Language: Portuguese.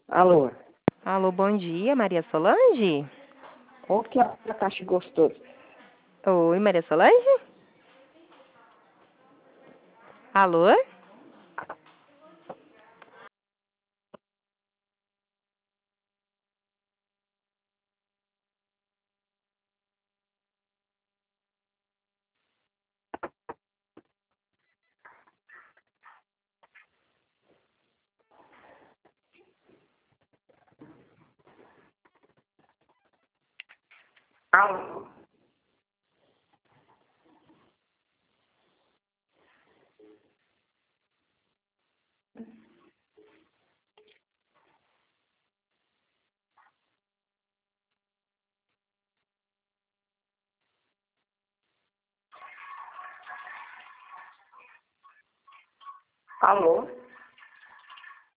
Alô? Alô, bom dia, Maria Solange? Ô, que abacaxi gostoso. Oi, Maria Solange? Alô? Alô? Alô?